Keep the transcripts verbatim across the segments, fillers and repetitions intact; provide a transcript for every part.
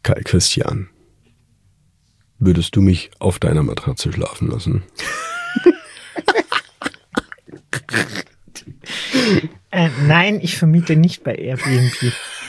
Kai Christian, würdest du mich auf deiner Matratze schlafen lassen? äh, nein, ich vermiete nicht bei Airbnb.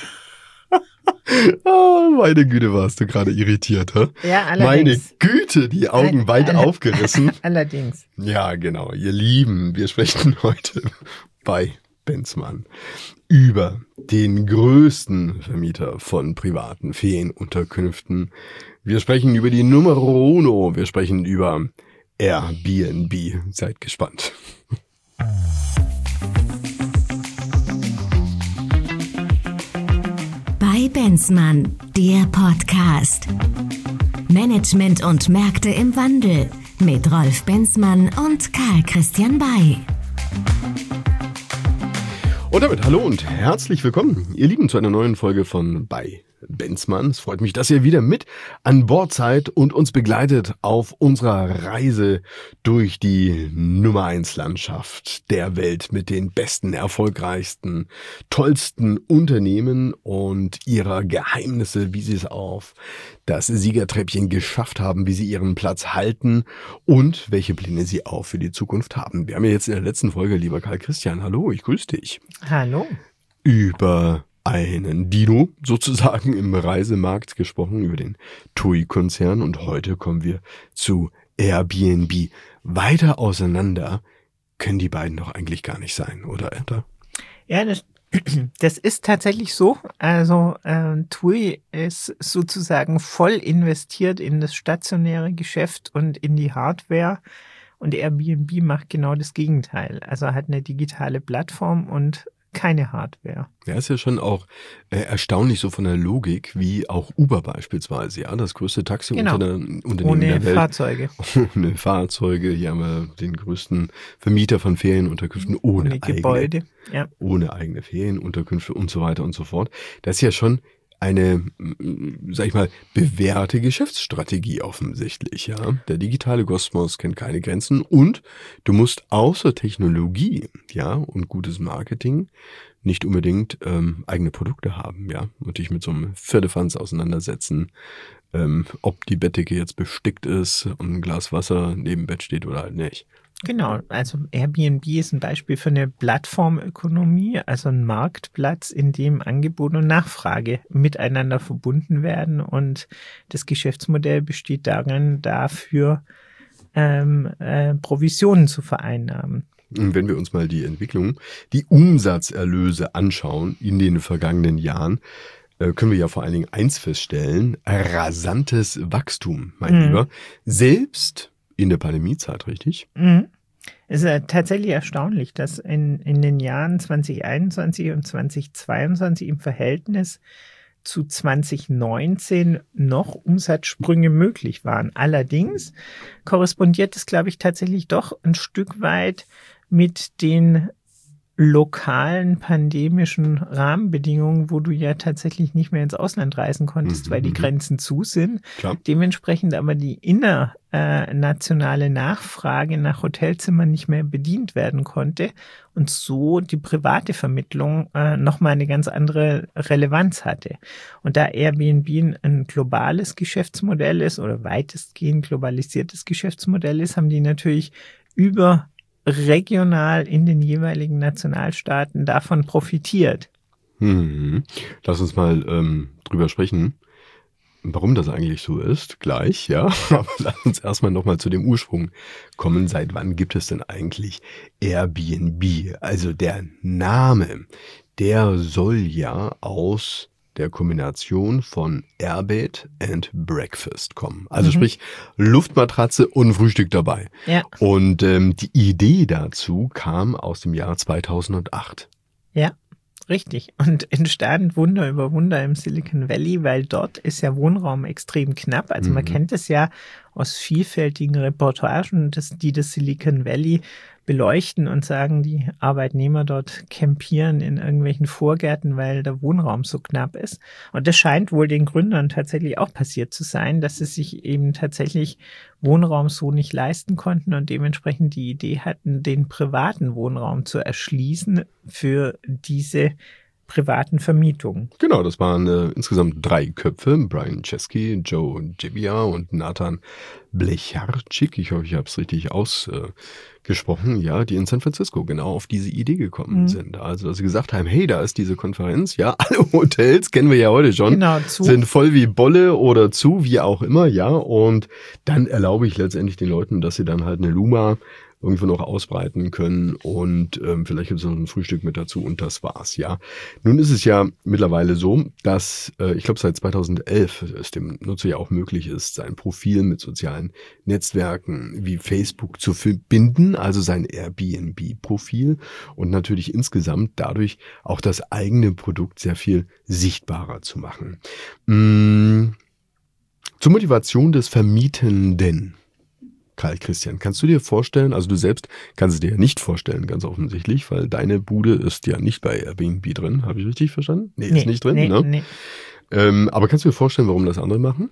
Oh, meine Güte, warst du gerade irritiert, hä? Ja, allerdings. Meine Güte, die Augen All, weit all, aufgerissen. Allerdings. Ja, genau, ihr Lieben, wir sprechen heute bei Benzmann über den größten Vermieter von privaten Ferienunterkünften. Wir sprechen über die Numero Uno, wir sprechen über Airbnb. Seid gespannt. Bei Benzmann, der Podcast. Management und Märkte im Wandel mit Rolf Benzmann und Karl Christian Bay. Und damit hallo und herzlich willkommen, ihr Lieben, zu einer neuen Folge von Bei Benzmann. Es freut mich, dass ihr wieder mit an Bord seid und uns begleitet auf unserer Reise durch die Nummer eins Landschaft der Welt mit den besten, erfolgreichsten, tollsten Unternehmen und ihrer Geheimnisse, wie sie es auf das Siegertreppchen geschafft haben, wie sie ihren Platz halten und welche Pläne sie auch für die Zukunft haben. Wir haben ja jetzt in der letzten Folge, lieber Karl Christian, hallo, ich grüße dich. Hallo. Über einen Dino sozusagen im Reisemarkt gesprochen, über den T U I-Konzern, und heute kommen wir zu Airbnb. Weiter auseinander können die beiden doch eigentlich gar nicht sein, oder Etta? Ja, das, das ist tatsächlich so. Also äh, T U I ist sozusagen voll investiert in das stationäre Geschäft und in die Hardware, und Airbnb macht genau das Gegenteil. Also hat eine digitale Plattform und keine Hardware. Ja, ist ja schon auch äh, erstaunlich so von der Logik, wie auch Uber beispielsweise, ja, das größte Taxiunternehmen genau. Ohne der Welt. Fahrzeuge. Ohne Fahrzeuge. Hier haben wir den größten Vermieter von Ferienunterkünften ohne, ohne eigene Gebäude. Ja. Ohne eigene Ferienunterkünfte und so weiter und so fort. Das ist ja schon eine, sag ich mal, bewährte Geschäftsstrategie offensichtlich, ja. Der digitale Kosmos kennt keine Grenzen und du musst außer Technologie, ja, und gutes Marketing nicht unbedingt ähm, eigene Produkte haben, ja, und dich mit so einem Firlefanz auseinandersetzen, ähm, ob die Bettdecke jetzt bestickt ist und ein Glas Wasser neben dem Bett steht oder halt nicht. Genau, also Airbnb ist ein Beispiel für eine Plattformökonomie, also ein Marktplatz, in dem Angebot und Nachfrage miteinander verbunden werden, und das Geschäftsmodell besteht darin, dafür ähm, äh, Provisionen zu vereinnahmen. Wenn wir uns mal die Entwicklung, die Umsatzerlöse anschauen in den vergangenen Jahren, können wir ja vor allen Dingen eins feststellen: rasantes Wachstum, mein Mhm. Lieber. Selbst in der Pandemiezeit, richtig? Mhm. Es ist ja tatsächlich erstaunlich, dass in, in den Jahren zwanzig einundzwanzig und zwanzig zweiundzwanzig im Verhältnis zu zwanzig neunzehn noch Umsatzsprünge möglich waren. Allerdings korrespondiert es, glaube ich, tatsächlich doch ein Stück weit mit den lokalen pandemischen Rahmenbedingungen, wo du ja tatsächlich nicht mehr ins Ausland reisen konntest, Mhm, weil die mhm. Grenzen zu sind. Klar. Dementsprechend aber die internationale Nachfrage nach Hotelzimmern nicht mehr bedient werden konnte und so die private Vermittlung äh, nochmal eine ganz andere Relevanz hatte. Und da Airbnb ein, ein globales Geschäftsmodell ist oder weitestgehend globalisiertes Geschäftsmodell ist, haben die natürlich über regional in den jeweiligen Nationalstaaten davon profitiert. Mhm. Lass uns mal ähm, drüber sprechen, warum das eigentlich so ist, gleich, ja. Aber lass uns erstmal nochmal zu dem Ursprung kommen. Seit wann gibt es denn eigentlich Airbnb? Also der Name, der soll ja aus der Kombination von Airbed and Breakfast kommen. Also Mhm. sprich Luftmatratze und Frühstück dabei. Ja. Und ähm, die Idee dazu kam aus dem Jahr zweitausendacht. Ja, richtig. Und entstand Wunder über Wunder im Silicon Valley, weil dort ist ja Wohnraum extrem knapp. Also man Mhm. kennt es ja aus vielfältigen Reportagen, dass die das Silicon Valley beleuchten und sagen, die Arbeitnehmer dort campieren in irgendwelchen Vorgärten, weil der Wohnraum so knapp ist. Und das scheint wohl den Gründern tatsächlich auch passiert zu sein, dass sie sich eben tatsächlich Wohnraum so nicht leisten konnten und dementsprechend die Idee hatten, den privaten Wohnraum zu erschließen für diese privaten Vermietung. Genau, das waren äh, insgesamt drei Köpfe. Brian Chesky, Joe Gebbia und Nathan Blecharczyk. Ich hoffe, ich habe es richtig ausgesprochen. Äh, ja, die in San Francisco genau auf diese Idee gekommen mhm. sind. Also, dass sie gesagt haben, hey, da ist diese Konferenz. Ja, alle Hotels, kennen wir ja heute schon, genau, zu. sind voll wie Bolle oder zu, wie auch immer. Ja, und dann erlaube ich letztendlich den Leuten, dass sie dann halt eine Luma irgendwo noch ausbreiten können und ähm, vielleicht gibt es noch ein Frühstück mit dazu und das war's, ja. Nun ist es ja mittlerweile so, dass äh, ich glaube seit zweitausendelf es dem Nutzer ja auch möglich ist, sein Profil mit sozialen Netzwerken wie Facebook zu verbinden, also sein Airbnb-Profil und natürlich insgesamt dadurch auch das eigene Produkt sehr viel sichtbarer zu machen. Mmh. Zur Motivation des Vermietenden. Karl Christian, kannst du dir vorstellen, also du selbst kannst es dir ja nicht vorstellen, ganz offensichtlich, weil deine Bude ist ja nicht bei Airbnb drin, habe ich richtig verstanden? Nee, nee ist nicht drin, nee, ne? Nee. Ähm, aber kannst du dir vorstellen, warum das andere machen?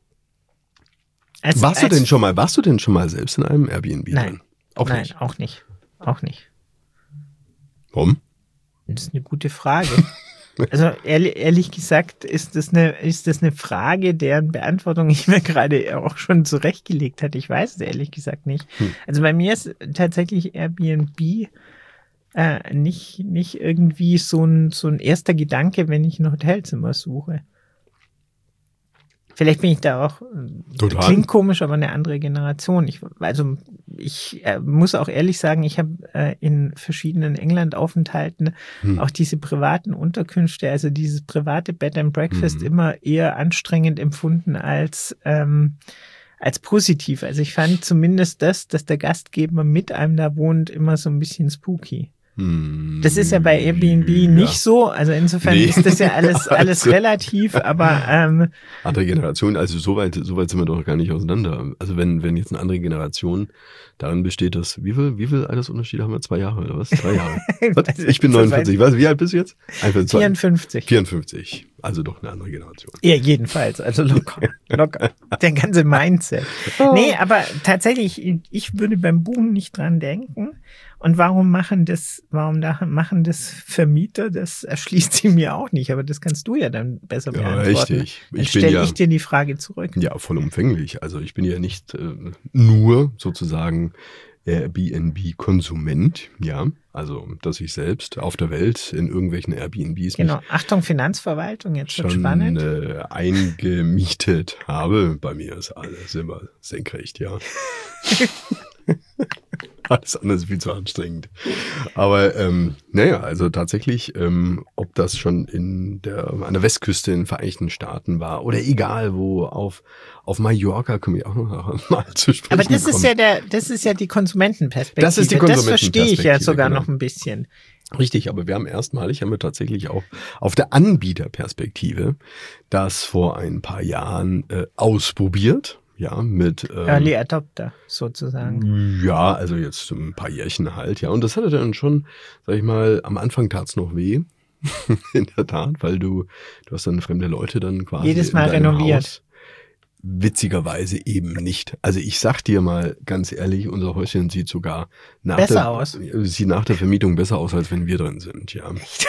Als, warst als, du denn schon mal, warst du denn schon mal selbst in einem Airbnb nein, drin? Auch nein, nicht. auch nicht. Auch nicht. Warum? Das ist eine gute Frage. Also ehrlich, ehrlich gesagt ist das eine ist das eine Frage, deren Beantwortung ich mir gerade auch schon zurechtgelegt hatte. Ich weiß es ehrlich gesagt nicht. Hm. Also bei mir ist tatsächlich Airbnb äh, nicht nicht irgendwie so ein so ein erster Gedanke, wenn ich ein Hotelzimmer suche. Vielleicht bin ich da auch, Total. Klingt komisch, aber eine andere Generation. Ich, also ich äh, muss auch ehrlich sagen, ich habe äh, in verschiedenen England-Aufenthalten hm. auch diese privaten Unterkünfte, also dieses private Bed and Breakfast hm. immer eher anstrengend empfunden als ähm, als positiv. Also ich fand zumindest das, dass der Gastgeber mit einem da wohnt, immer so ein bisschen spooky. Das ist ja bei Airbnb ja. nicht so, also insofern nee. ist das ja alles alles also, relativ, aber ähm, andere Generation, also so weit, so weit sind wir doch gar nicht auseinander. Also wenn wenn jetzt eine andere Generation darin besteht, dass wie viel wie viel Altersunterschied haben wir? Zwei Jahre oder was? Drei Jahre? Was? Ich bin neunundvierzig. Was? Wie alt bist du jetzt? vierundfünfzig. vierundfünfzig. Also doch eine andere Generation. Ja, jedenfalls. Also locker, locker. Der ganze Mindset. Oh. Nee, aber tatsächlich, ich würde beim Buchen nicht dran denken. Und warum machen das, warum da machen das Vermieter? Das erschließt sie mir auch nicht. Aber das kannst du ja dann besser beantworten. Ja, richtig. Dann stelle ja, ich dir die Frage zurück. Ja, vollumfänglich. Also ich bin ja nicht äh, nur sozusagen Airbnb-Konsument, ja, also dass ich selbst auf der Welt in irgendwelchen Airbnbs genau. Achtung, Finanzverwaltung, jetzt schon wird spannend. Äh, eingemietet habe. Bei mir ist alles immer senkrecht, ja. Alles andere ist viel zu anstrengend. Aber ähm, naja, also tatsächlich, ähm, ob das schon in der an der Westküste in den Vereinigten Staaten war oder egal wo, auf auf Mallorca können wir auch noch mal zu sprechen Aber das kommen. ist ja der, das ist ja die Konsumentenperspektive. Das ist die Konsumentenperspektive. Das verstehe ich ja sogar genau. noch ein bisschen. Richtig, aber wir haben erstmalig, haben wir tatsächlich auch auf der Anbieterperspektive das vor ein paar Jahren äh, ausprobiert. Ja, mit ähm, Early Adopter sozusagen. Ja, also jetzt ein paar Jährchen halt, ja. Und das hatte dann schon, sag ich mal, am Anfang tat's noch weh. In der Tat, weil du, du hast dann fremde Leute dann quasi. Jedes Mal renoviert. Haus. Witzigerweise eben nicht. Also ich sag dir mal ganz ehrlich, unser Häuschen sieht sogar nach besser der, aus. Sieht nach der Vermietung besser aus, als wenn wir drin sind, ja. Echt?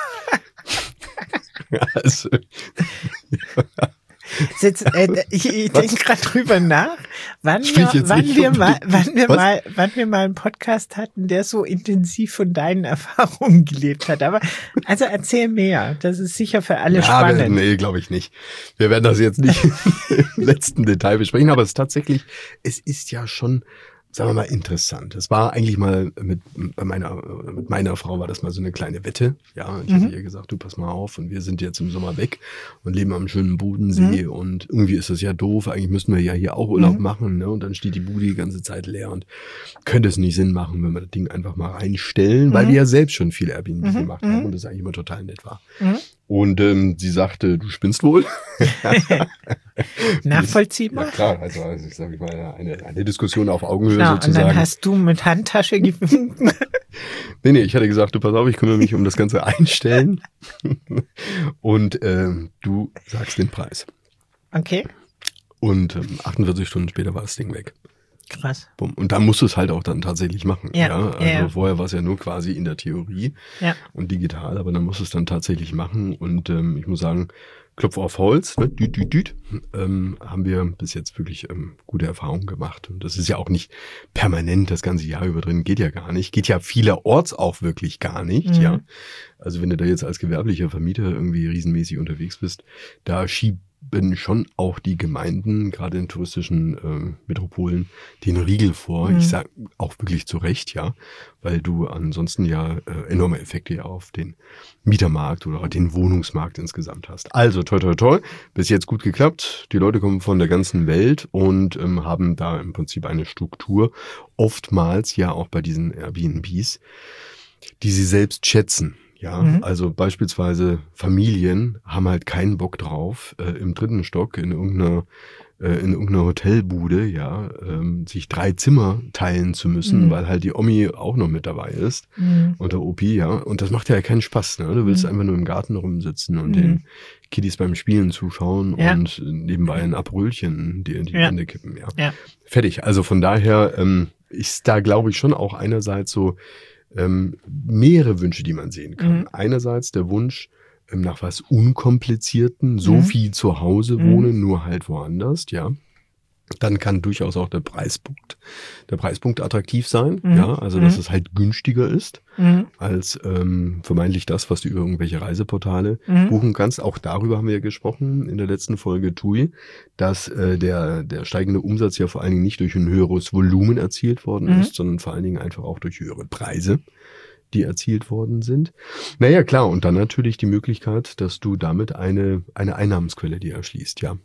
Also, ja. Jetzt, äh, ich ich denke gerade drüber nach, wann wir, wann wir mal, wann wir Was? mal, wann wir mal einen Podcast hatten, der so intensiv von deinen Erfahrungen gelebt hat. Aber also erzähl mehr. Das ist sicher für alle ja, spannend. Wir, nee, glaube ich nicht. Wir werden das jetzt nicht im letzten Detail besprechen, aber es ist tatsächlich, es ist ja schon, sagen wir mal, interessant. Es war eigentlich mal mit bei meiner mit meiner Frau war das mal so eine kleine Wette. Ja, ich mhm. hatte ihr gesagt, du pass mal auf und wir sind jetzt im Sommer weg und leben am schönen Bodensee mhm. und irgendwie ist das ja doof. Eigentlich müssten wir ja hier auch Urlaub mhm. machen, ne? Und dann steht die Bude die ganze Zeit leer und könnte es nicht Sinn machen, wenn wir das Ding einfach mal reinstellen, mhm. weil wir ja selbst schon viel Airbnb mhm. gemacht haben und das eigentlich immer total nett war. Mhm. Und ähm, sie sagte, du spinnst wohl. Nachvollziehbar. Ja klar, also, also ich sage mal, eine, eine Diskussion auf Augenhöhe genau, sozusagen. Und dann hast du mit Handtasche gewunken. nee, nee, ich hatte gesagt, du pass auf, ich kümmere mich um das Ganze einstellen. Und ähm, du sagst den Preis. Okay. Und ähm, achtundvierzig Stunden später war das Ding weg. Krass. Bumm. Und da musst du es halt auch dann tatsächlich machen. Ja, ja? Also ja. vorher war es ja nur quasi in der Theorie Ja. und digital, aber dann musst du es dann tatsächlich machen. Und ähm, ich muss sagen, Klopf auf Holz, ne? düt, düt, düt, ähm, haben wir bis jetzt wirklich ähm, gute Erfahrungen gemacht. Und das ist ja auch nicht permanent das ganze Jahr über drin, geht ja gar nicht. Geht ja vielerorts auch wirklich gar nicht. Mhm. Ja, also wenn du da jetzt als gewerblicher Vermieter irgendwie riesenmäßig unterwegs bist, da schieben schon auch die Gemeinden, gerade in touristischen äh, Metropolen, den Riegel vor. Mhm. Ich sage auch wirklich zu Recht, ja, weil du ansonsten ja äh, enorme Effekte ja auf den Mietermarkt oder den Wohnungsmarkt insgesamt hast. Also toi toi toi, bis jetzt gut geklappt. Die Leute kommen von der ganzen Welt und ähm, haben da im Prinzip eine Struktur, oftmals ja auch bei diesen Airbnbs, die sie selbst schätzen. Ja, Mhm. also beispielsweise Familien haben halt keinen Bock drauf, äh, im dritten Stock in irgendeiner äh, in irgendeiner Hotelbude, ja, ähm, sich drei Zimmer teilen zu müssen, Mhm. weil halt die Omi auch noch mit dabei ist Mhm. und der Opi, ja. Und das macht ja keinen Spaß, ne? Du willst Mhm. einfach nur im Garten rumsitzen und Mhm. den Kiddies beim Spielen zuschauen Ja. und nebenbei ein Abröllchen dir in die Ja. Hände kippen, ja. Ja. Fertig. Also von daher ähm, ist da, glaube ich, schon auch einerseits so ähm, mehrere Wünsche, die man sehen kann. Mhm. Einerseits der Wunsch ähm, nach was Unkomplizierten, so Mhm. viel zu Hause Mhm. wohnen, nur halt woanders, ja. Dann kann durchaus auch der Preispunkt, der Preispunkt attraktiv sein, Mhm. ja, also dass Mhm. es halt günstiger ist Mhm. als ähm, vermeintlich das, was du über irgendwelche Reiseportale Mhm. buchen kannst. Auch darüber haben wir ja gesprochen in der letzten Folge T U I, dass äh, der der steigende Umsatz ja vor allen Dingen nicht durch ein höheres Volumen erzielt worden Mhm. ist, sondern vor allen Dingen einfach auch durch höhere Preise, die erzielt worden sind. Naja, klar, und dann natürlich die Möglichkeit, dass du damit eine eine Einnahmensquelle dir erschließt, ja.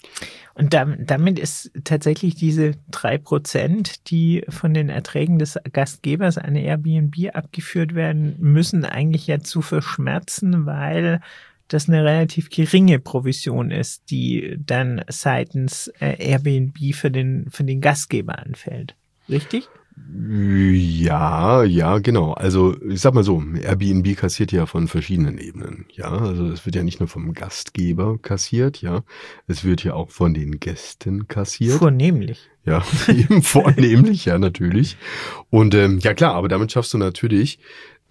Und dam- damit ist tatsächlich diese drei Prozent, die von den Erträgen des Gastgebers an Airbnb abgeführt werden müssen, eigentlich ja zu verschmerzen, weil das eine relativ geringe Provision ist, die dann seitens äh, Airbnb für den, für den Gastgeber anfällt. Richtig? Ja, ja, genau. Also ich sag mal so, Airbnb kassiert ja von verschiedenen Ebenen. Ja, also es wird ja nicht nur vom Gastgeber kassiert, ja, es wird ja auch von den Gästen kassiert. Vornehmlich. Ja, eben vornehmlich, ja, natürlich. Und ähm, ja klar, aber damit schaffst du natürlich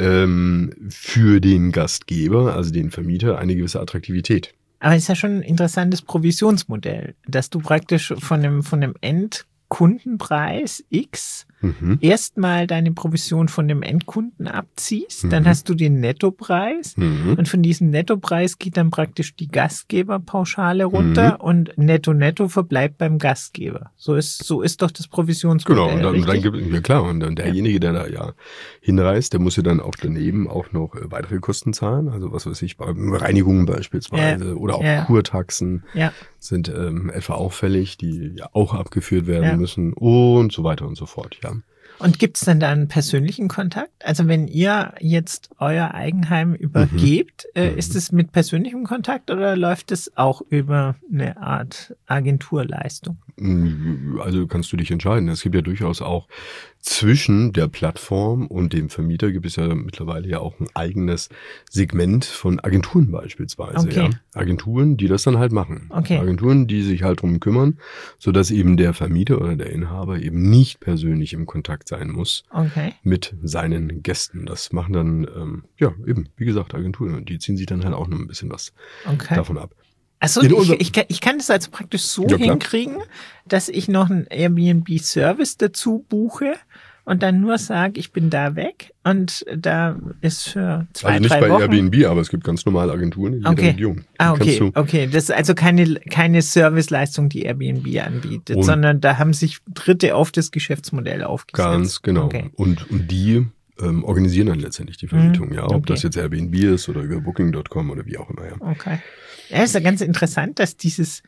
ähm, für den Gastgeber, also den Vermieter, eine gewisse Attraktivität. Aber es ist ja schon ein interessantes Provisionsmodell, dass du praktisch von dem, von dem Endkundenpreis X Mhm. erstmal deine Provision von dem Endkunden abziehst, dann Mhm. hast du den Nettopreis Mhm. und von diesem Nettopreis geht dann praktisch die Gastgeberpauschale runter Mhm. und Netto Netto verbleibt beim Gastgeber. So ist, so ist doch das Provisionsmodell. Genau, und dann, dann richtig? gibt ja klar, und dann derjenige, der da ja hinreist, der muss ja dann auch daneben auch noch äh, weitere Kosten zahlen, also was weiß ich, bei Reinigungen beispielsweise Ja, oder auch ja. Kurtaxen Ja. sind ähm, etwa auffällig, die ja auch abgeführt werden Ja. müssen und so weiter und so fort, ja. Und gibt's denn da einen persönlichen Kontakt? Also wenn ihr jetzt euer Eigenheim übergebt, äh, Mhm. ist es mit persönlichem Kontakt oder läuft es auch über eine Art Agenturleistung? Also kannst du dich entscheiden. Es gibt ja durchaus auch zwischen der Plattform und dem Vermieter gibt es ja mittlerweile ja auch ein eigenes Segment von Agenturen beispielsweise. Okay. Ja. Agenturen, die das dann halt machen. Okay. Agenturen, die sich halt drum kümmern, sodass eben der Vermieter oder der Inhaber eben nicht persönlich im Kontakt sein muss Okay. mit seinen Gästen. Das machen dann, ähm, ja, eben, wie gesagt, Agenturen. Und die ziehen sich dann halt auch noch ein bisschen was Okay. davon ab. Achso, In ich, unser- ich, kann- ich kann das also praktisch so Ja, klar. hinkriegen, dass ich noch einen Airbnb-Service dazu buche und dann nur sage, ich bin da weg und da ist für zwei, Also nicht drei bei Wochen. Airbnb, aber es gibt ganz normale Agenturen in jeder Okay. Region. Die Ah, kannst okay, du- okay. Das ist also keine, keine Serviceleistung, die Airbnb anbietet, Und- sondern da haben sich Dritte auf das Geschäftsmodell aufgesetzt. Ganz genau. Okay. Und, und die ähm, organisieren dann letztendlich die Vermietung, Mhm, ja. Ob okay. das jetzt Airbnb ist oder über Booking Punkt com oder wie auch immer, ja. Okay. Ja, ist ja ganz interessant, dass dieses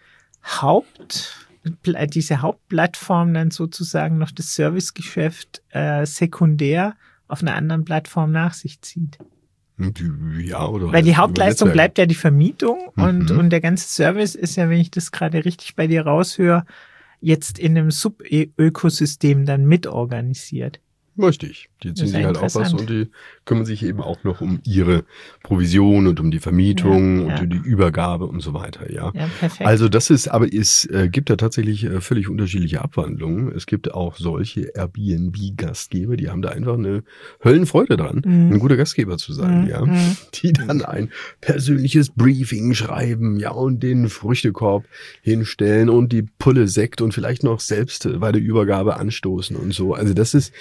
Haupt, diese Hauptplattform dann sozusagen noch das Servicegeschäft äh, sekundär auf einer anderen Plattform nach sich zieht. Ja, oder Weil halt die über Hauptleistung Netzwerke. bleibt ja die Vermietung und, Mhm. und der ganze Service ist ja, wenn ich das gerade richtig bei dir raushöre, jetzt in einem Sub-Ökosystem dann mitorganisiert. Richtig. Die ziehen sich halt auch was und die kümmern sich eben auch noch um ihre Provision und um die Vermietung ja, und ja. um die Übergabe und so weiter, ja. Ja, perfekt. Also das ist, aber es äh, gibt da tatsächlich äh, völlig unterschiedliche Abwandlungen. Es gibt auch solche Airbnb-Gastgeber, die haben da einfach eine Höllenfreude dran, mhm. ein guter Gastgeber zu sein, mhm. ja. Die dann ein persönliches Briefing schreiben, ja, und den Früchtekorb hinstellen und die Pulle Sekt und vielleicht noch selbst bei der Übergabe anstoßen und so. Also das ist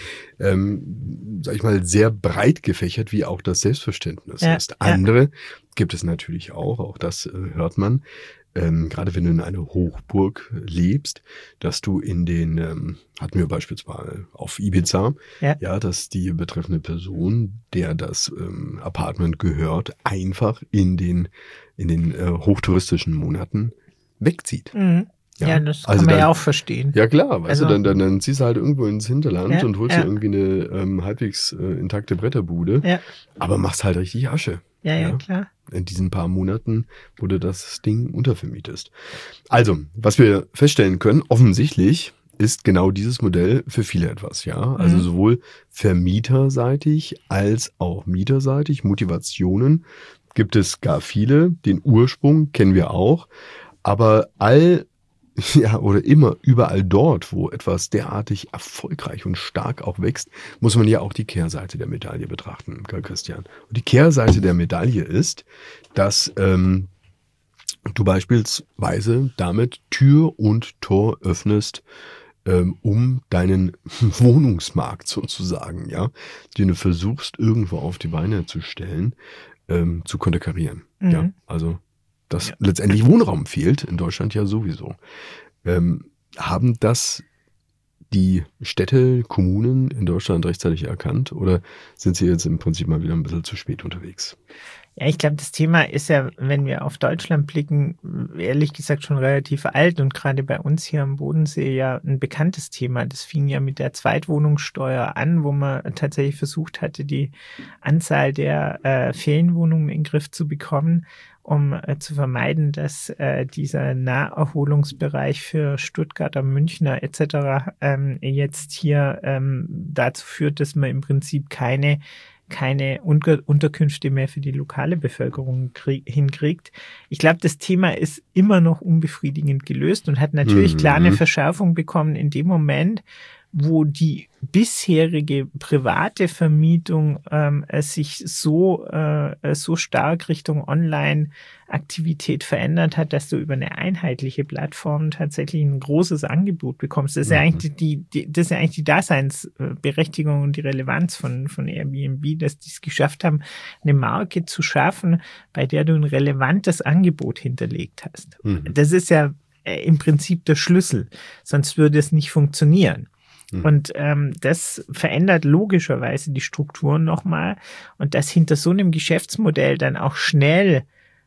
Ähm, sag ich mal, sehr breit gefächert, wie auch das Selbstverständnis ja, ist. Andere ja. gibt es natürlich auch, auch das äh, hört man, ähm, gerade wenn du in einer Hochburg lebst, dass du in den, ähm, hatten wir beispielsweise auf Ibiza, ja. ja, dass die betreffende Person, der das ähm, Apartment gehört, einfach in den, in den äh, hochtouristischen Monaten wegzieht. Mhm. Ja, ja, das kann also man dann, ja auch verstehen. Ja klar, weißt also, du, dann, dann, dann ziehst du halt irgendwo ins Hinterland ja, und holst ja. dir irgendwie eine ähm, halbwegs äh, intakte Bretterbude, ja. aber machst halt richtig Asche. Ja, ja, ja, klar. In diesen paar Monaten, wo du das Ding untervermietest. Also, was wir feststellen können, offensichtlich ist genau dieses Modell für viele etwas, ja. Also mhm. sowohl vermieterseitig als auch mieterseitig. Motivationen gibt es gar viele. Den Ursprung kennen wir auch. Aber all Ja, oder immer überall dort, wo etwas derartig erfolgreich und stark auch wächst, muss man ja auch die Kehrseite der Medaille betrachten, Karl Christian. Und die Kehrseite der Medaille ist, dass ähm, du beispielsweise damit Tür und Tor öffnest, ähm, um deinen Wohnungsmarkt sozusagen, ja, den du versuchst irgendwo auf die Beine zu stellen, ähm, zu konterkarieren. Mhm. Ja, also dass ja. letztendlich Wohnraum fehlt, in Deutschland ja sowieso. Ähm, haben das die Städte, Kommunen in Deutschland rechtzeitig erkannt oder sind sie jetzt im Prinzip mal wieder ein bisschen zu spät unterwegs? Ja, ich glaube, das Thema ist ja, wenn wir auf Deutschland blicken, ehrlich gesagt schon relativ alt und gerade bei uns hier am Bodensee ja ein bekanntes Thema. Das fing ja mit der Zweitwohnungssteuer an, wo man tatsächlich versucht hatte, die Anzahl der äh, Ferienwohnungen in den Griff zu bekommen, um äh, zu vermeiden, dass äh, dieser Naherholungsbereich für Stuttgarter, Münchner et cetera ähm, jetzt hier ähm, dazu führt, dass man im Prinzip keine keine Unter- Unterkünfte mehr für die lokale Bevölkerung krieg- hinkriegt. Ich glaube, das Thema ist immer noch unbefriedigend gelöst und hat natürlich mhm. klar eine Verschärfung bekommen in dem Moment, wo die bisherige private Vermietung ähm, sich so äh, so stark Richtung Online-Aktivität verändert hat, dass du über eine einheitliche Plattform tatsächlich ein großes Angebot bekommst. Das ist ja eigentlich die, die das ist ja eigentlich die Daseinsberechtigung und die Relevanz von von Airbnb, dass die es geschafft haben, eine Marke zu schaffen, bei der du ein relevantes Angebot hinterlegt hast. Mhm. Das ist ja äh, im Prinzip der Schlüssel, sonst würde es nicht funktionieren. Und ähm, das verändert logischerweise die Strukturen nochmal und dass hinter so einem Geschäftsmodell dann auch schnell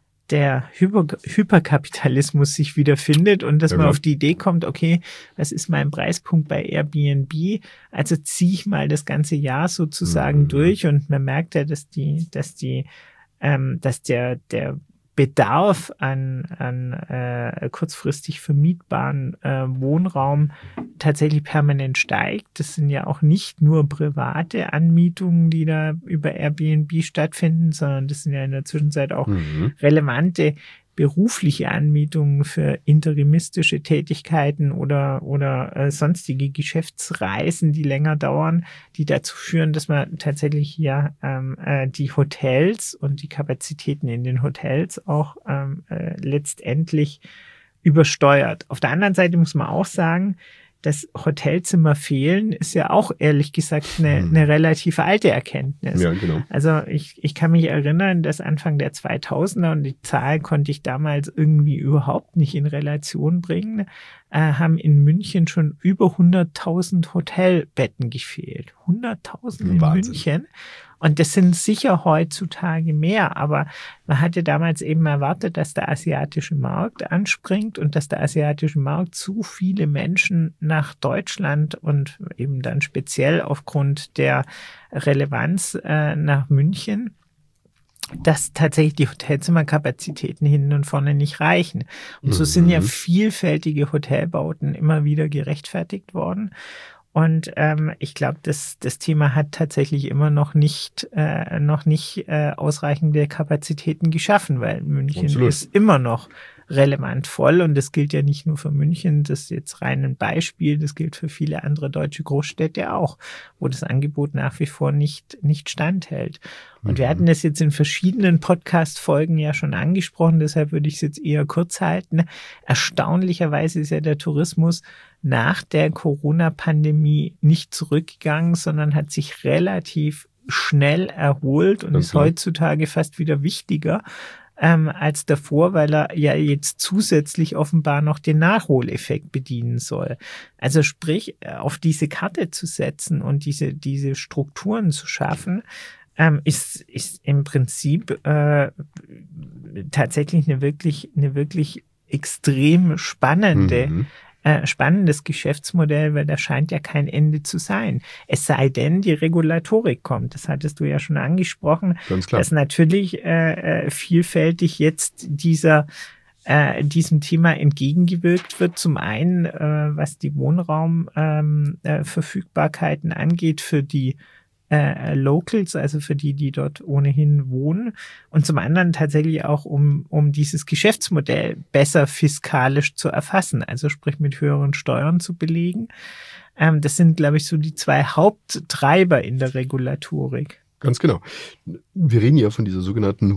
der Hyper- Hyperkapitalismus sich wiederfindet und dass ja, man auf die Idee kommt, okay, was ist mein Preispunkt bei Airbnb? Also ziehe ich mal das ganze Jahr sozusagen mhm. durch und man merkt ja, dass die, dass die, ähm, dass der, der Bedarf an, an äh, kurzfristig vermietbaren äh, Wohnraum tatsächlich permanent steigt. Das sind ja auch nicht nur private Anmietungen, die da über Airbnb stattfinden, sondern das sind ja in der Zwischenzeit auch mhm. relevante berufliche Anmietungen für interimistische Tätigkeiten oder oder äh, sonstige Geschäftsreisen, die länger dauern, die dazu führen, dass man tatsächlich hier ähm, äh, die Hotels und die Kapazitäten in den Hotels auch ähm, äh, letztendlich übersteuert. Auf der anderen Seite muss man auch sagen, dass Hotelzimmer fehlen, ist ja auch ehrlich gesagt eine, hm. eine relativ alte Erkenntnis. Ja, genau. Also ich, ich kann mich erinnern, dass Anfang der zweitausender, und die Zahl konnte ich damals irgendwie überhaupt nicht in Relation bringen, äh, haben in München schon über hunderttausend Hotelbetten gefehlt. hunderttausend in Wahnsinn. München. Und das sind sicher heutzutage mehr, aber man hatte damals eben erwartet, dass der asiatische Markt anspringt und dass der asiatische Markt zu viele Menschen nach Deutschland und eben dann speziell aufgrund der Relevanz äh, nach München, dass tatsächlich die Hotelzimmerkapazitäten hinten und vorne nicht reichen. Und so sind ja vielfältige Hotelbauten immer wieder gerechtfertigt worden. Und ähm, ich glaube, das, das Thema hat tatsächlich immer noch nicht, äh, noch nicht äh, ausreichende Kapazitäten geschaffen, weil München Absolut. ist immer noch relevant voll. Und das gilt ja nicht nur für München, das ist jetzt rein ein Beispiel, das gilt für viele andere deutsche Großstädte auch, wo das Angebot nach wie vor nicht, nicht standhält. Und mhm. wir hatten das jetzt in verschiedenen Podcast-Folgen ja schon angesprochen, deshalb würde ich es jetzt eher kurz halten. Erstaunlicherweise ist ja der Tourismus nach der Corona-Pandemie nicht zurückgegangen, sondern hat sich relativ schnell erholt und Ganz ist klar. heutzutage fast wieder wichtiger ähm, als davor, weil er ja jetzt zusätzlich offenbar noch den Nachholeffekt bedienen soll. Also sprich, auf diese Karte zu setzen und diese, diese Strukturen zu schaffen, ähm, ist, ist im Prinzip äh, tatsächlich eine wirklich, eine wirklich extrem spannende Mhm. Äh, spannendes Geschäftsmodell, weil da scheint ja kein Ende zu sein. Es sei denn, die Regulatorik kommt. Das hattest du ja schon angesprochen, Ganz klar. dass natürlich äh, vielfältig jetzt dieser äh, diesem Thema entgegengewirkt wird. Zum einen, äh, was die Wohnraumverfügbarkeiten ähm, äh, angeht für die Äh, Locals, also für die, die dort ohnehin wohnen, und zum anderen tatsächlich auch, um, um dieses Geschäftsmodell besser fiskalisch zu erfassen, also sprich mit höheren Steuern zu belegen. Ähm, das sind, glaube ich, so die zwei Haupttreiber in der Regulatorik. Ganz genau. Wir reden ja von dieser sogenannten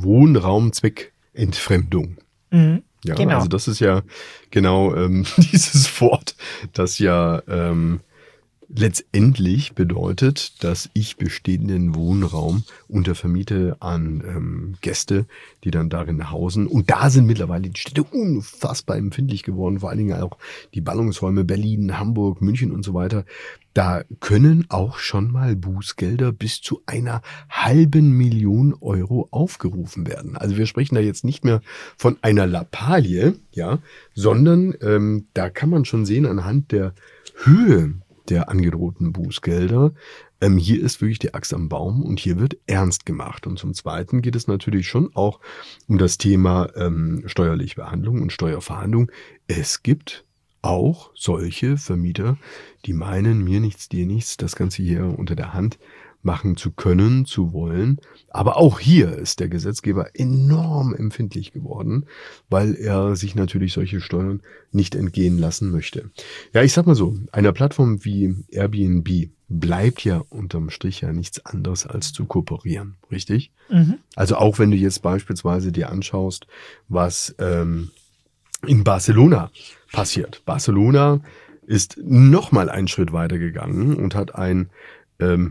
Wohnraumzweckentfremdung. Mhm. Ja, Genau. also das ist ja genau ähm, dieses Wort, das ja ähm, letztendlich bedeutet, dass ich bestehenden Wohnraum untervermiete an ähm, Gäste, die dann darin hausen. Und da sind mittlerweile die Städte unfassbar empfindlich geworden, vor allen Dingen auch die Ballungsräume Berlin, Hamburg, München und so weiter. Da können auch schon mal Bußgelder bis zu einer halben Million Euro aufgerufen werden. Also wir sprechen da jetzt nicht mehr von einer Lappalie, ja, sondern ähm, da kann man schon sehen anhand der Höhe der angedrohten Bußgelder. Ähm, hier ist wirklich die Axt am Baum und hier wird ernst gemacht. Und zum Zweiten geht es natürlich schon auch um das Thema ähm, steuerliche Behandlung und Steuerverhandlung. Es gibt auch solche Vermieter, die meinen, mir nichts, dir nichts, das Ganze hier unter der Hand machen zu können, zu wollen. Aber auch hier ist der Gesetzgeber enorm empfindlich geworden, weil er sich natürlich solche Steuern nicht entgehen lassen möchte. Ja, ich sag mal so, einer Plattform wie Airbnb bleibt ja unterm Strich ja nichts anderes als zu kooperieren, richtig? Mhm. Also auch wenn du jetzt beispielsweise dir anschaust, was ähm, in Barcelona passiert. Barcelona ist nochmal einen Schritt weiter gegangen und hat ein ähm,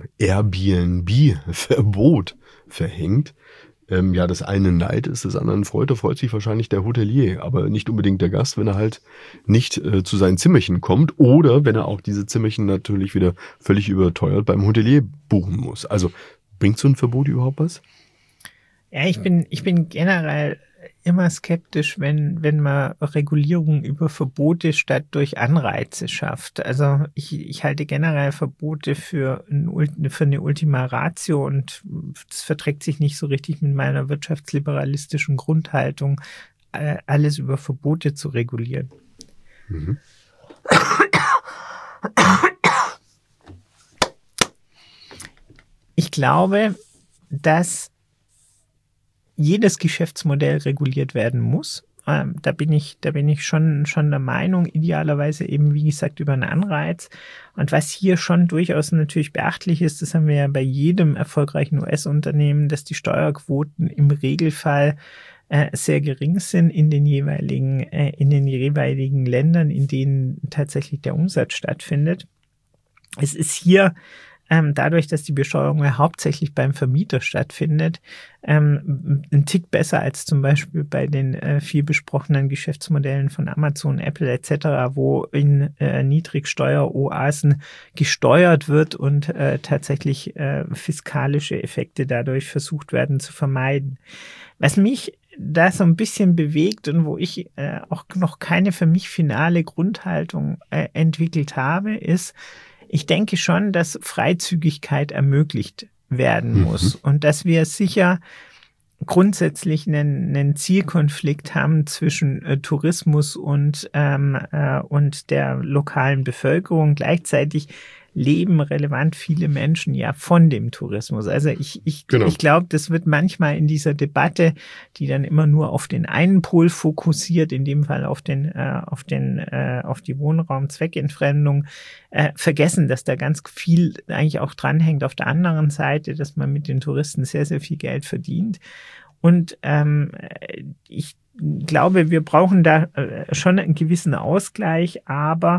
Airbnb-Verbot verhängt. Ähm, ja, das eine Neid ist, des anderen Freude, freut sich wahrscheinlich der Hotelier, aber nicht unbedingt der Gast, wenn er halt nicht äh, zu seinen Zimmerchen kommt oder wenn er auch diese Zimmerchen natürlich wieder völlig überteuert beim Hotelier buchen muss. Also bringt so ein Verbot überhaupt was? Ja, ich bin, ich bin generell immer skeptisch, wenn, wenn man Regulierung über Verbote statt durch Anreize schafft. Also ich, ich halte generell Verbote für, ein, für eine Ultima Ratio und das verträgt sich nicht so richtig mit meiner wirtschaftsliberalistischen Grundhaltung, alles über Verbote zu regulieren. Mhm. Ich glaube, dass jedes Geschäftsmodell reguliert werden muss. Ähm, da bin ich, da bin ich schon, schon der Meinung, idealerweise eben, wie gesagt, über einen Anreiz. Und was hier schon durchaus natürlich beachtlich ist, das haben wir ja bei jedem erfolgreichen U S-Unternehmen, dass die Steuerquoten im Regelfall äh, sehr gering sind in den jeweiligen, äh, in den jeweiligen Ländern, in denen tatsächlich der Umsatz stattfindet. Es ist hier Ähm, dadurch, dass die Besteuerung ja hauptsächlich beim Vermieter stattfindet, ähm, ein Tick besser als zum Beispiel bei den äh, viel besprochenen Geschäftsmodellen von Amazon, Apple et cetera, wo in äh, Niedrigsteueroasen gesteuert wird und äh, tatsächlich äh, fiskalische Effekte dadurch versucht werden zu vermeiden. Was mich da so ein bisschen bewegt und wo ich äh, auch noch keine für mich finale Grundhaltung äh, entwickelt habe, ist, ich denke schon, dass Freizügigkeit ermöglicht werden muss mhm. und dass wir sicher grundsätzlich einen, einen Zielkonflikt haben zwischen äh, Tourismus und, ähm, äh, und der lokalen Bevölkerung. Gleichzeitig leben relevant viele Menschen ja von dem Tourismus. Also ich, ich, genau. ich glaube, das wird manchmal in dieser Debatte, die dann immer nur auf den einen Pol fokussiert, in dem Fall auf den, äh, auf den, äh, auf die Wohnraum-Zweckentfremdung, äh, vergessen, dass da ganz viel eigentlich auch dranhängt auf der anderen Seite, dass man mit den Touristen sehr, sehr viel Geld verdient. Und ähm, ich glaube, wir brauchen da äh, schon einen gewissen Ausgleich, aber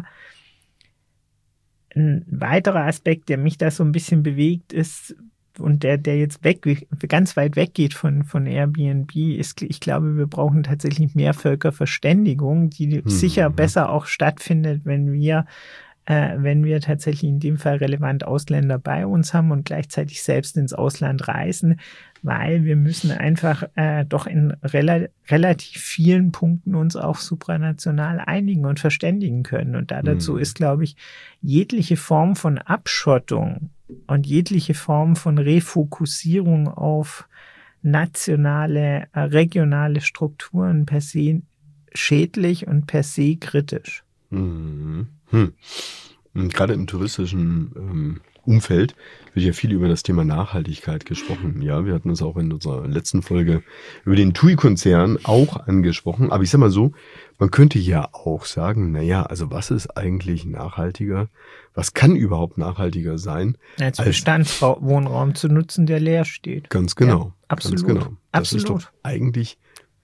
ein weiterer Aspekt, der mich da so ein bisschen bewegt, ist, und der, der jetzt weg, ganz weit weggeht von, von Airbnb, ist, ich glaube, wir brauchen tatsächlich mehr Völkerverständigung, die mhm. sicher besser auch stattfindet, wenn wir, äh, wenn wir tatsächlich in dem Fall relevant Ausländer bei uns haben und gleichzeitig selbst ins Ausland reisen, weil wir müssen einfach äh, doch in rela- relativ vielen Punkten uns auch supranational einigen und verständigen können. Und da dazu mhm. ist, glaube ich, jegliche Form von Abschottung und jegliche Form von Refokussierung auf nationale, äh, regionale Strukturen per se schädlich und per se kritisch. Mhm. Hm. Gerade im touristischen ähm, Umfeld wird ja viel über das Thema Nachhaltigkeit gesprochen. Ja, wir hatten uns auch in unserer letzten Folge über den T U I-Konzern auch angesprochen. Aber ich sag mal so, man könnte ja auch sagen, naja, also was ist eigentlich nachhaltiger? Was kann überhaupt nachhaltiger sein? Als Bestandswohnraum zu nutzen, der leer steht. Ganz genau. Ja, absolut. Ganz genau. Das absolut. ist doch eigentlich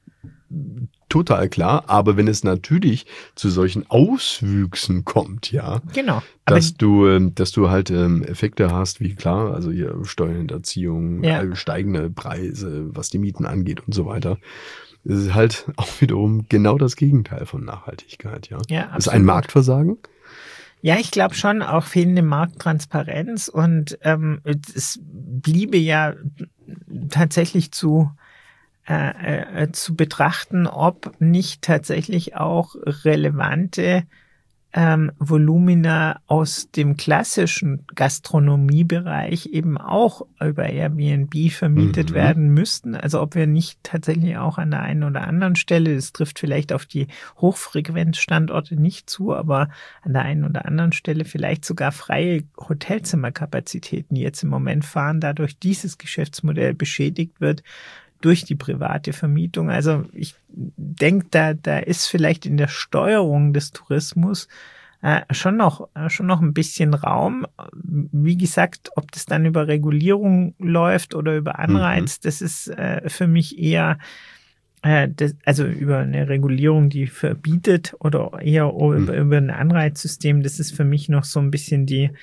total klar, aber wenn es natürlich zu solchen Auswüchsen kommt, ja, genau. dass du, dass du halt ähm, Effekte hast, wie klar, also hier Steuerhinterziehung, ja. steigende Preise, was die Mieten angeht und so weiter. Das ist halt auch wiederum genau das Gegenteil von Nachhaltigkeit, ja. ja absolut. Ist ein Marktversagen? Ja, ich glaube schon, auch fehlende Markttransparenz und ähm, es bliebe ja tatsächlich zu Äh, äh, zu betrachten, ob nicht tatsächlich auch relevante ähm, Volumina aus dem klassischen Gastronomiebereich eben auch über Airbnb vermietet mhm. werden müssten. Also ob wir nicht tatsächlich auch an der einen oder anderen Stelle, das trifft vielleicht auf die Hochfrequenzstandorte nicht zu, aber an der einen oder anderen Stelle vielleicht sogar freie Hotelzimmerkapazitäten jetzt im Moment fahren, dadurch dieses Geschäftsmodell beschädigt wird durch die private Vermietung. Also ich denke, da, da ist vielleicht in der Steuerung des Tourismus äh, schon noch, äh, schon noch ein bisschen Raum. Wie gesagt, ob das dann über Regulierung läuft oder über Anreiz, mhm. das ist äh, für mich eher, äh, das, also über eine Regulierung, die verbietet oder eher mhm. über, über ein Anreizsystem, das ist für mich noch so ein bisschen die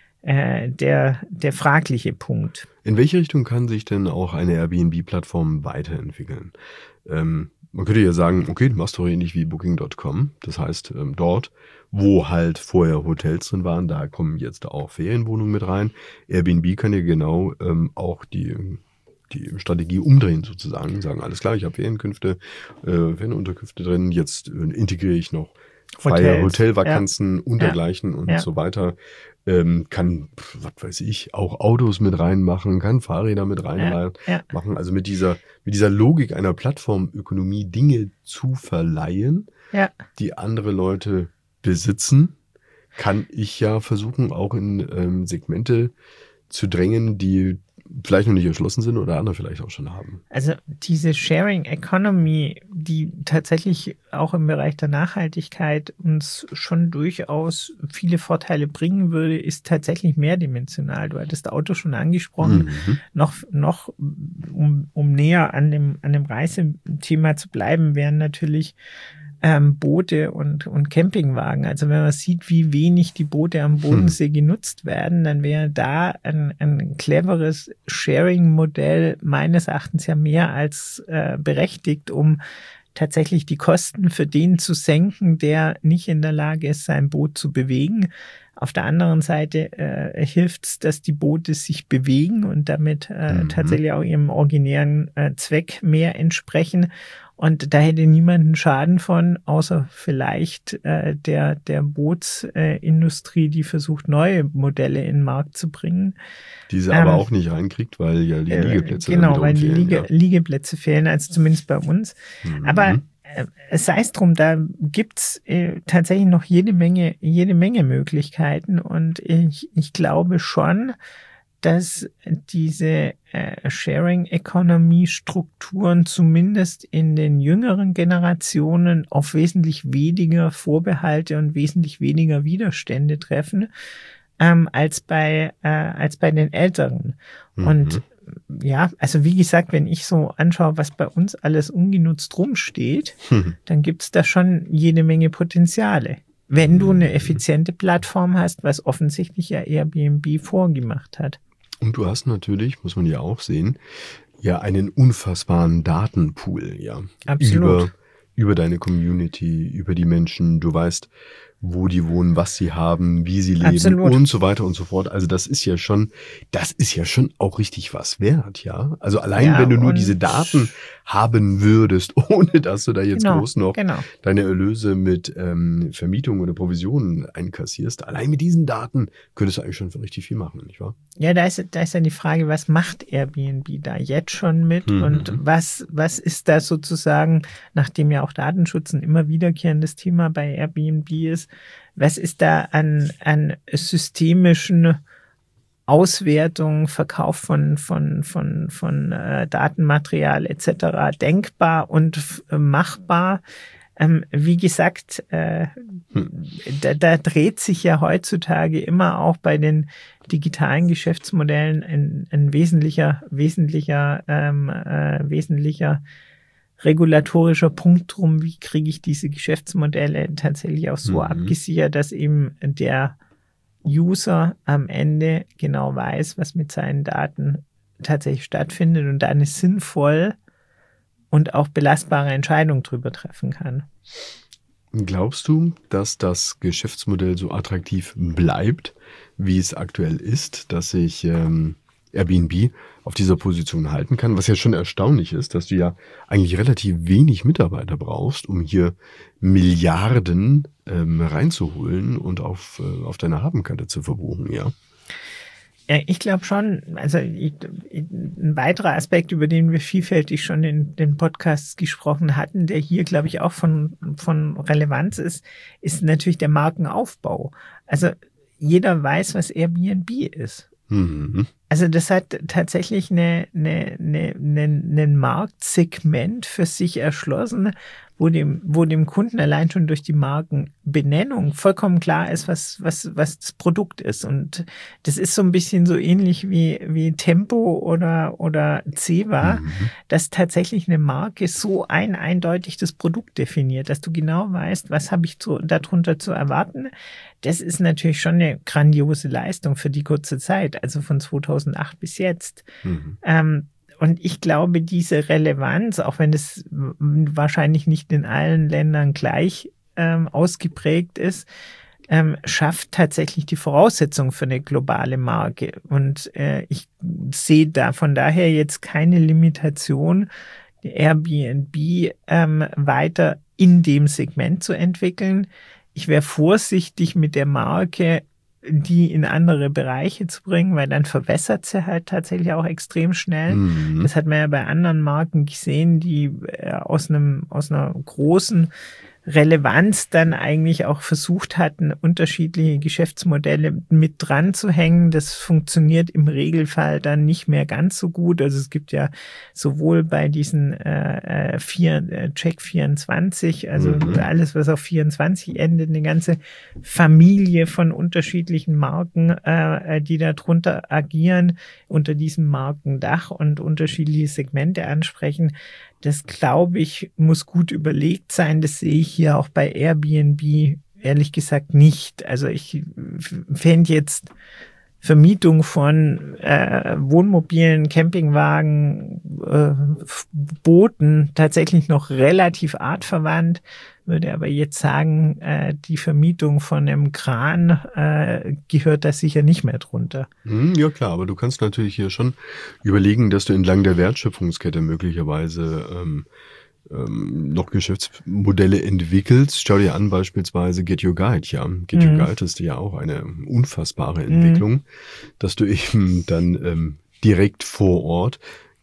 Der, der fragliche Punkt. In welche Richtung kann sich denn auch eine Airbnb-Plattform weiterentwickeln? Ähm, man könnte ja sagen, okay, du machst doch ähnlich wie Booking Punkt com. Das heißt, ähm, dort, wo halt vorher Hotels drin waren, da kommen jetzt auch Ferienwohnungen mit rein. Airbnb kann ja genau ähm, auch die die Strategie umdrehen sozusagen, sagen, alles klar, ich habe Ferienkünfte, äh, Ferienunterkünfte drin, jetzt äh, integriere ich noch freie Hotelvakanzen, ja. und dergleichen ja. und ja. so weiter. Ähm, kann, was weiß ich, auch Autos mit reinmachen, kann Fahrräder mit reinmachen. Ja, ja. Also mit dieser, mit dieser Logik einer Plattformökonomie Dinge zu verleihen, ja. die andere Leute besitzen, kann ich ja versuchen, auch in ähm, Segmente zu drängen, die vielleicht noch nicht erschlossen sind oder andere vielleicht auch schon haben. Also diese Sharing Economy, die tatsächlich auch im Bereich der Nachhaltigkeit uns schon durchaus viele Vorteile bringen würde, ist tatsächlich mehrdimensional. Du hattest Auto schon angesprochen. Mhm. Noch, noch um, um näher an dem, an dem Reisethema zu bleiben, wären natürlich Ähm, Boote und, und Campingwagen. Also wenn man sieht, wie wenig die Boote am Bodensee hm. genutzt werden, dann wäre da ein, ein cleveres Sharing-Modell meines Erachtens ja mehr als äh, berechtigt, um tatsächlich die Kosten für den zu senken, der nicht in der Lage ist, sein Boot zu bewegen. Auf der anderen Seite äh, hilft es, dass die Boote sich bewegen und damit äh, mhm. tatsächlich auch ihrem originären äh, Zweck mehr entsprechen. Und da hätte niemand einen Schaden von, außer vielleicht äh, der der Bootsindustrie, äh, die versucht, neue Modelle in den Markt zu bringen. Diese ähm, aber auch nicht reinkriegt, weil ja die Liegeplätze äh, Genau, dann weil die fehlen, Liege, ja. Liegeplätze fehlen, also zumindest bei uns. Mhm. Aber sei es drum, da gibt's äh, tatsächlich noch jede Menge, jede Menge Möglichkeiten und ich, ich glaube schon, dass diese äh, Sharing-Economy-Strukturen zumindest in den jüngeren Generationen auf wesentlich weniger Vorbehalte und wesentlich weniger Widerstände treffen, ähm, als bei äh, als bei den Älteren. Mhm. Und ja, also wie gesagt, wenn ich so anschaue, was bei uns alles ungenutzt rumsteht, mhm. dann gibt's da schon jede Menge Potenziale. Wenn du eine effiziente Plattform hast, was offensichtlich ja Airbnb vorgemacht hat. Und du hast natürlich, muss man ja auch sehen, ja einen unfassbaren Datenpool, ja. Absolut. Über, über deine Community, über die Menschen. Du weißt, wo die wohnen, was sie haben, wie sie leben Absolut. Und so weiter und so fort. Also das ist ja schon, das ist ja schon auch richtig was wert, ja. Also allein ja, wenn du nur diese Daten haben würdest, ohne dass du da jetzt genau, groß noch genau. deine Erlöse mit ähm, Vermietung oder Provisionen einkassierst, allein mit diesen Daten könntest du eigentlich schon richtig viel machen, nicht wahr? Ja, da ist, da ist ja die Frage, was macht Airbnb da jetzt schon mit mhm. und was, was ist da sozusagen, nachdem ja auch Datenschutz ein immer wiederkehrendes Thema bei Airbnb ist, was ist da an, an systemischen Auswertung, Verkauf von von von von äh, Datenmaterial et cetera denkbar und f- machbar? Ähm, wie gesagt, äh, hm. da, da dreht sich ja heutzutage immer auch bei den digitalen Geschäftsmodellen ein, ein wesentlicher wesentlicher ähm, äh, wesentlicher regulatorischer Punkt drum. Wie kriege ich diese Geschäftsmodelle tatsächlich auch so mhm. abgesichert, dass eben der User am Ende genau weiß, was mit seinen Daten tatsächlich stattfindet und da eine sinnvoll und auch belastbare Entscheidung drüber treffen kann. Glaubst du, dass das Geschäftsmodell so attraktiv bleibt, wie es aktuell ist, dass sich ähm, Airbnb auf dieser Position halten kann? Was ja schon erstaunlich ist, dass du ja eigentlich relativ wenig Mitarbeiter brauchst, um hier Milliarden ähm, reinzuholen und auf, äh, auf deine Habenkante zu verbuchen, ja? Ja, ich glaube schon, also ich, ein weiterer Aspekt, über den wir vielfältig schon in den Podcasts gesprochen hatten, der hier, glaube ich, auch von, von Relevanz ist, ist natürlich der Markenaufbau. Also jeder weiß, was Airbnb ist. Mhm. Also das hat tatsächlich eine, eine, eine, eine, ein Marktsegment für sich erschlossen, wo dem, wo dem Kunden allein schon durch die Markenbenennung vollkommen klar ist, was, was, was das Produkt ist. Und das ist so ein bisschen so ähnlich wie, wie Tempo oder, oder Ceva, mhm. dass tatsächlich eine Marke so ein eindeutig das Produkt definiert, dass du genau weißt, was habe ich zu, darunter zu erwarten. Das ist natürlich schon eine grandiose Leistung für die kurze Zeit, also von zweitausendacht bis jetzt. Mhm. Ähm, Und ich glaube, diese Relevanz, auch wenn es wahrscheinlich nicht in allen Ländern gleich ähm, ausgeprägt ist, ähm, schafft tatsächlich die Voraussetzung für eine globale Marke. Und äh, ich sehe da von daher jetzt keine Limitation, die Airbnb ähm, weiter in dem Segment zu entwickeln. Ich wäre vorsichtig mit der Marke, die in andere Bereiche zu bringen, weil dann verwässert sie halt tatsächlich auch extrem schnell. Mhm. Das hat man ja bei anderen Marken gesehen, die äh, aus einem, aus einer großen Relevanz dann eigentlich auch versucht hatten, unterschiedliche Geschäftsmodelle mit dran zu hängen. Das funktioniert im Regelfall dann nicht mehr ganz so gut. Also es gibt ja sowohl bei diesen äh, vier, äh, Check vierundzwanzig, also mhm. alles, was auf vierundzwanzig endet, eine ganze Familie von unterschiedlichen Marken, äh, die da drunter agieren, unter diesem Markendach und unterschiedliche Segmente ansprechen. Das, glaube ich, muss gut überlegt sein. Das sehe ich hier auch bei Airbnb ehrlich gesagt nicht. Also ich fände jetzt Vermietung von äh, Wohnmobilen, Campingwagen, äh, Booten tatsächlich noch relativ artverwandt, würde aber jetzt sagen, äh, die Vermietung von einem Kran äh, gehört da sicher nicht mehr drunter. Ja klar, aber du kannst natürlich hier schon überlegen, dass du entlang der Wertschöpfungskette möglicherweise ähm, ähm, noch Geschäftsmodelle entwickelst. Schau dir an beispielsweise Get Your Guide, ja. Get mhm. Your Guide ist ja auch eine unfassbare Entwicklung, mhm. dass du eben dann ähm, direkt vor Ort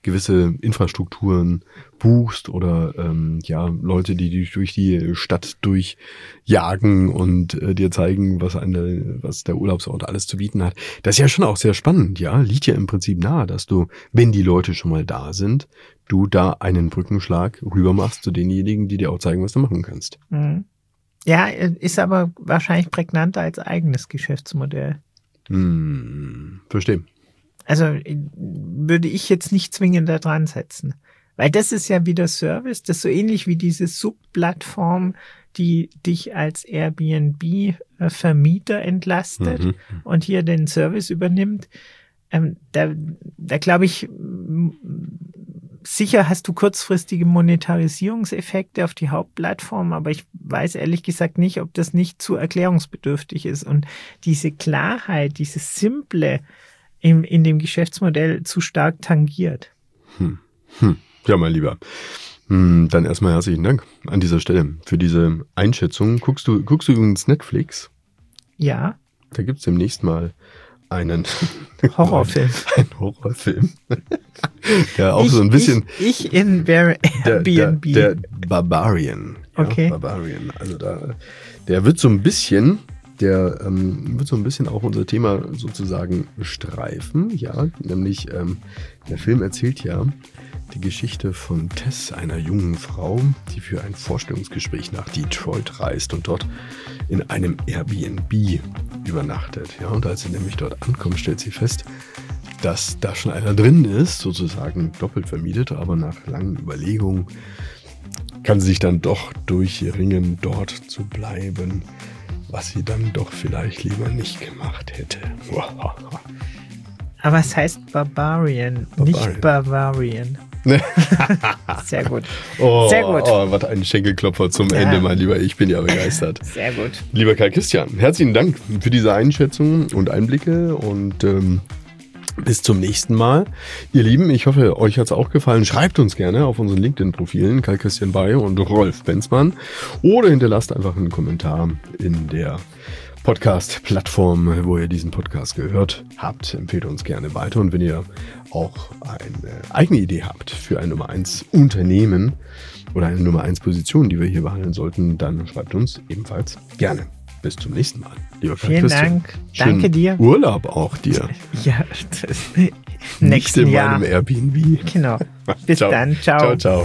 gewisse Infrastrukturen buchst oder ähm, ja Leute, die dich durch die Stadt durchjagen und äh, dir zeigen, was eine, was der Urlaubsort alles zu bieten hat. Das ist ja schon auch sehr spannend, ja. Liegt ja im Prinzip nahe, dass du, wenn die Leute schon mal da sind, du da einen Brückenschlag rüber machst zu denjenigen, die dir auch zeigen, was du machen kannst. Mhm. Ja, ist aber wahrscheinlich prägnanter als eigenes Geschäftsmodell. Hm, verstehe. Also würde ich jetzt nicht zwingend da dran setzen. Weil das ist ja wieder Service, das ist so ähnlich wie diese Subplattform, die dich als Airbnb-Vermieter entlastet mhm. und hier den Service übernimmt. Ähm, da da glaube ich, sicher hast du kurzfristige Monetarisierungseffekte auf die Hauptplattform, aber ich weiß ehrlich gesagt nicht, ob das nicht zu erklärungsbedürftig ist und diese Klarheit, dieses Simple im, in dem Geschäftsmodell zu stark tangiert. Hm. Hm. Ja, mein Lieber. Hm, dann erstmal herzlichen Dank an dieser Stelle für diese Einschätzung. Guckst du, guckst du übrigens Netflix? Ja. Da gibt's demnächst mal einen Horrorfilm. Ein Horrorfilm. Der auch ich, so ein bisschen. Ich, ich in Airbnb. Der, der, der Barbarian. Ja, okay. Barbarian. Also da, der wird so ein bisschen, der ähm, wird so ein bisschen auch unser Thema sozusagen streifen. Ja, nämlich ähm, der Film erzählt ja die Geschichte von Tess, einer jungen Frau, die für ein Vorstellungsgespräch nach Detroit reist und dort in einem Airbnb übernachtet. Ja, und als sie nämlich dort ankommt, stellt sie fest, dass da schon einer drin ist, sozusagen doppelt vermietet, aber nach langen Überlegungen kann sie sich dann doch durchringen, dort zu bleiben, was sie dann doch vielleicht lieber nicht gemacht hätte. Aber es heißt Barbarian, Barbarian. nicht Bavarian. Sehr gut. Oh, Sehr gut. Oh, was ein Schenkelklopfer zum ja. Ende, mein Lieber. Ich bin ja begeistert. Sehr gut. Lieber Karl Christian, herzlichen Dank für diese Einschätzung und Einblicke und ähm, bis zum nächsten Mal. Ihr Lieben, ich hoffe, euch hat es auch gefallen. Schreibt uns gerne auf unseren LinkedIn-Profilen Karl Christian Bay und Rolf Benzmann oder hinterlasst einfach einen Kommentar in der Podcast-Plattform, wo ihr diesen Podcast gehört habt. Empfehlt uns gerne weiter. Und wenn ihr auch eine eigene Idee habt für ein Nummer eins Unternehmen oder eine Nummer eins Position, die wir hier behandeln sollten, dann schreibt uns ebenfalls gerne. Bis zum nächsten Mal. Lieber Karl Vielen Christian. Dank. Danke dir. Urlaub auch dir. Ja, das nicht in Jahr. meinem Airbnb. Genau. Bis ciao. dann. Ciao. Ciao, ciao.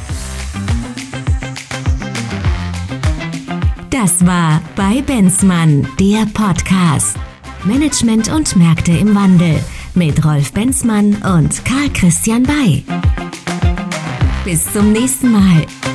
Das war bei Benzmann, der Podcast. Management und Märkte im Wandel mit Rolf Benzmann und Karl Christian Bay. Bis zum nächsten Mal.